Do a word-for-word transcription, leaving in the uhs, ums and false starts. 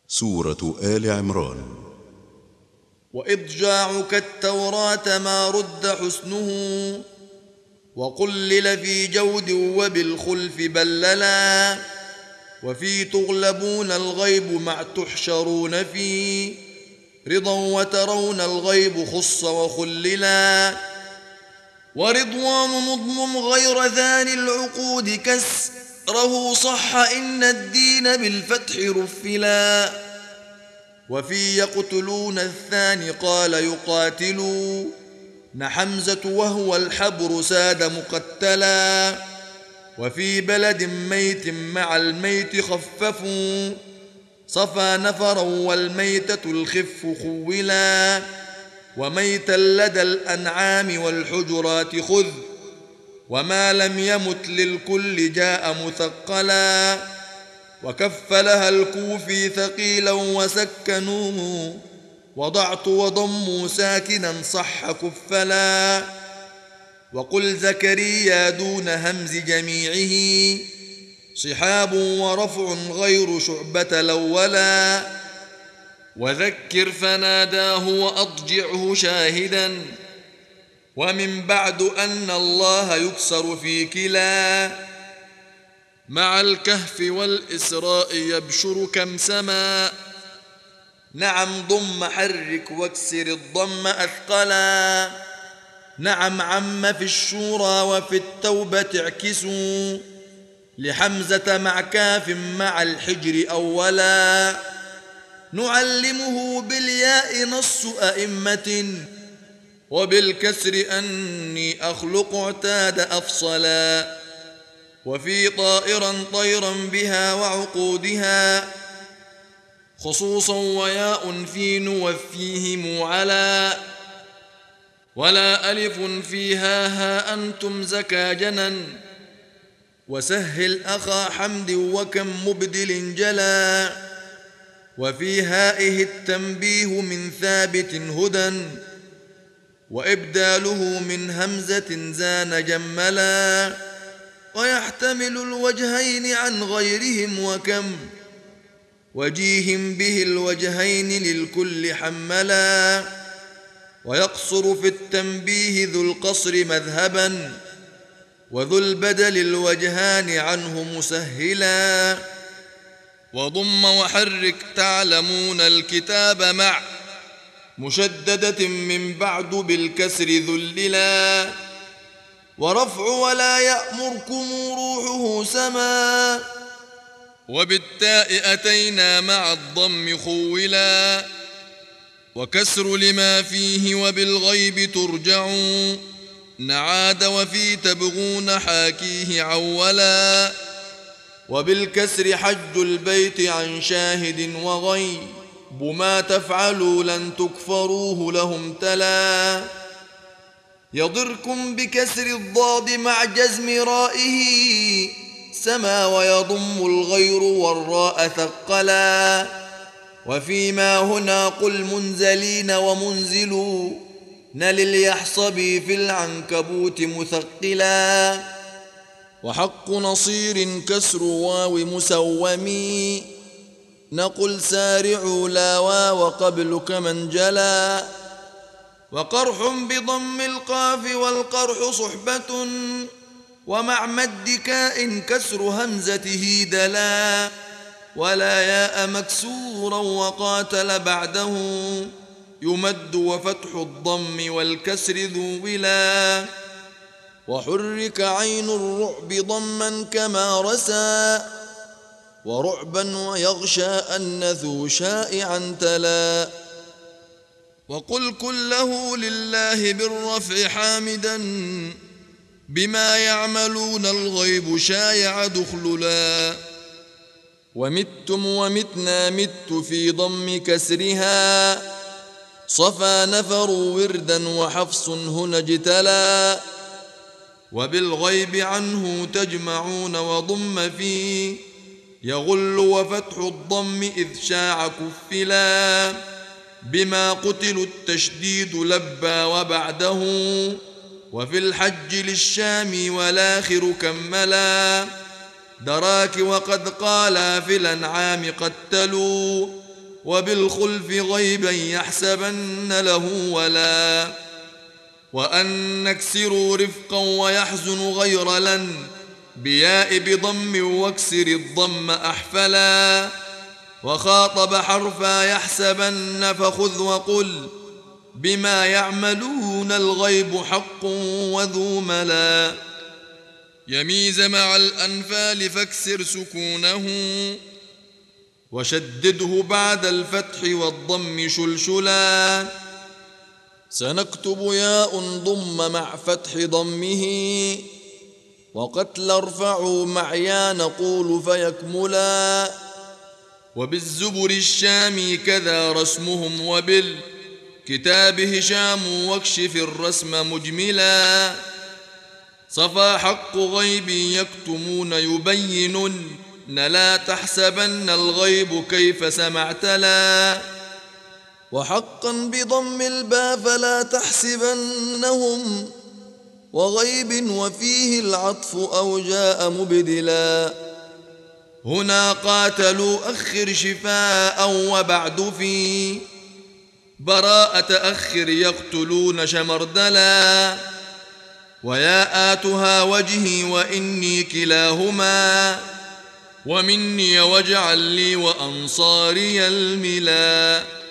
سورة آل عمران. وإضجاعك التوراة ما رد حسنه، وقلل في جود وبالخلف بللا، وفي تغلبون الغيب مع تحشرون في رضا، وترون الغيب خص وخللا، ورضوان مضمم غير ذان العقود كسره صح إن الدين بالفتح رفلا، وفي يقتلون الثاني قال يقاتلون حمزة وهو الحبر ساد مقتلا، وفي بلد ميت مع الميت خففوا صفى نفرا والميتة الخف خولا، وميتا لدى الأنعام والحجرات خذ، وما لم يمت للكل جاء مثقلا، وكفلها الكوفي ثقيلا وسكنوه، وضعت وضموا ساكنا صح كفلا، وقل زكريا دون همز جميعه صحاب ورفع غير شعبة الأولا، وذكر فناداه وأضجعه شاهدا، ومن بعد أن الله يكسر في كلا، مع الكهف والإسراء يبشر كم سما، نعم ضم حرك واكسر الضم أثقلا، نعم عم في الشورى وفي التوبة اعكسوا لحمزة مع كاف مع الحجر أولا، نعلمه بالياء نص أئمة، وبالكسر أني أخلق اعتاد أفصلا، وفي طائرا طيرا بها وعقودها خصوصا وياء في نوفيهم على، ولا ألف فيها ها أنتم زكاجنا، وسهل أخا حمد وكم مبدل جلا، وفي هائه التنبيه من ثابت هدى، وإبداله من همزة زان جملا، ويحتمل الوجهين عن غيرهم وكم وجيه به الوجهين للكل حملا، ويقصر في التنبيه ذو القصر مذهبا، وذو البدل الوجهان عنه مسهلا، وضم وحرك تعلمون الكتاب مع مشددة من بعد بالكسر ذللا، ورفع ولا يأمركم روحه سما، وبالتاء أتينا مع الضم خولا، وكسر لما فيه وبالغيب ترجعون نعاد، وفي تبغون حاكيه عولا، وبالكسر حج البيت عن شاهد وغيب ما تفعلوا لن تكفروه لهم تلا، يضركم بكسر الضاد مع جزم رائه سما، ويضم الغير والراء ثقلا، وفيما هنا قل منزلين ومنزلوا لليحصبي في العنكبوت مثقلا، وحق نصير كسر واو مسومي نقل سارعوا لا واو قبل كمن جلا، وقرح بضم القاف والقرح صحبة، ومع مد كاء كسر همزته دلا، ولا ياء مكسورا وقاتل بعده يمد، وفتح الضم والكسر ذو ولا، وحرك عين الرعب ضما كما رسى، ورعبا ويغشى أن ذو شائعا تلا، وقل كله لله بالرفع حامدا، بما يعملون الغيب شايع دخللا، ومتم ومتنا مت في ضم كسرها صفى نفر وردا وحفص هنا اجتلا، وبالغيب عنه تجمعون وضم فيه يغل، وفتح الضم إذ شاع كفلا، بما قتلوا التشديد لبى وبعده، وفي الحج للشام والآخر كملا، دراك وقد قالا في الأنعام قتلوا وبالخلف غيبا يحسبن له ولا وأن نكسر رفقا ويحزن غير لن بياء بضم واكسر الضم أحفلا وخاطب حرفا يحسبن فخذ وقل بما يعملون الغيب حق وذو ملا يميز مع الأنفال فاكسر سكونه وشدده بعد الفتح والضم شلشلا سنكتب ياء ضم مع فتح ضمه وقتل ارفعوا مع يا نقول فيكملا وبالزبر الشامي كذا رسمهم وبالكتاب هشام واكشف الرسم مجملا صفا حق غيب يكتمون يبينون لا تحسبن الغيب كيف سمعت لا وحقا بضم الباء فلا تحسبنهم وغيب وفيه العطف أو جاء مبدلا هنا قاتلوا أخر شفاء وبعد في براءة أخر يقتلون شمردلا ويا آتها وجهي وإني كلاهما ومني واجعل لي وأنصاري الملا